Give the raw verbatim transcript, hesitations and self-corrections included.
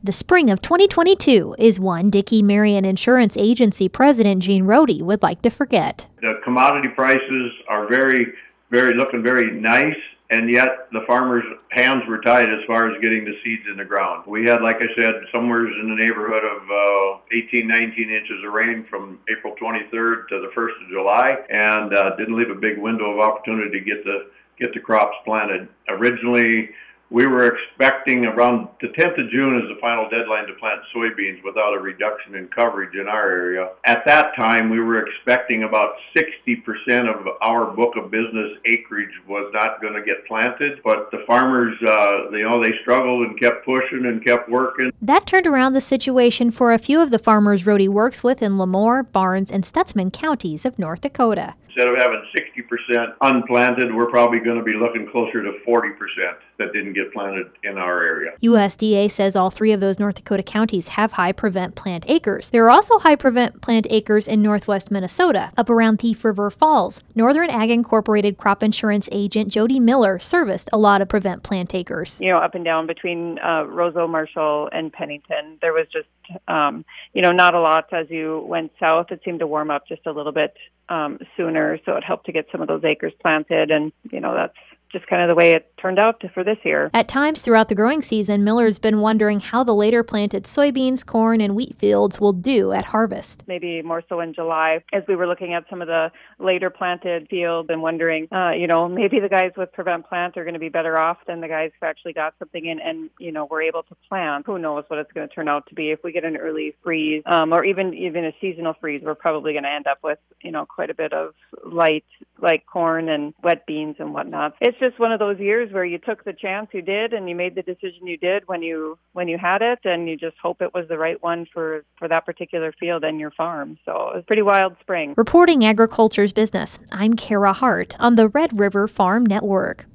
The spring of twenty twenty-two is one Dickey Marion Insurance Agency President Gene Rohde would like to forget. The commodity prices are very, very looking very nice, and yet the farmers' hands were tied as far as getting the seeds in the ground. We had, like I said, somewhere in the neighborhood of uh, eighteen, nineteen inches of rain from April twenty-third to the first of July, and uh, didn't leave a big window of opportunity to get the get the crops planted. Originally, we were expecting around the tenth of June as the final deadline to plant soybeans without a reduction in coverage in our area. At that time, we were expecting about sixty percent of our book of business acreage was not going to get planted, but the farmers, uh, you know, they struggled and kept pushing and kept working. That turned around the situation for a few of the farmers Rohde works with in Lemoore, Barnes, and Stutsman counties of North Dakota. Instead of having sixty percent unplanted, we're probably going to be looking closer to forty percent that didn't get planted in our area. U S D A says all three of those North Dakota counties have high prevent plant acres. There are also high prevent plant acres in northwest Minnesota, up around Thief River Falls. Northern Ag Incorporated crop insurance agent Jody Miller serviced a lot of prevent plant acres. You know, up and down between uh, Roseville, Marshall, and Pennington, there was just, um, you know, not a lot. As you went south, it seemed to warm up just a little bit um, sooner, so it helped to get some of those acres planted, and, you know, that's just kind of the way it turned out to, for this year. At times throughout the growing season, Miller's been wondering how the later planted soybeans, corn, and wheat fields will do at harvest. Maybe more so in July, as we were looking at some of the later planted fields and wondering, uh, you know, maybe the guys with prevent plant are going to be better off than the guys who actually got something in and, you know, were able to plant. Who knows what it's going to turn out to be. If we get an early freeze um, or even, even a seasonal freeze, we're probably going to end up with, you know, quite a bit of light, like corn and wet beans and whatnot. It's just one of those years where you took the chance you did and you made the decision you did when you when you had it, and you just hope it was the right one for, for that particular field and your farm. So it was a pretty wild spring. Reporting Agriculture's Business, I'm Kara Hart on the Red River Farm Network.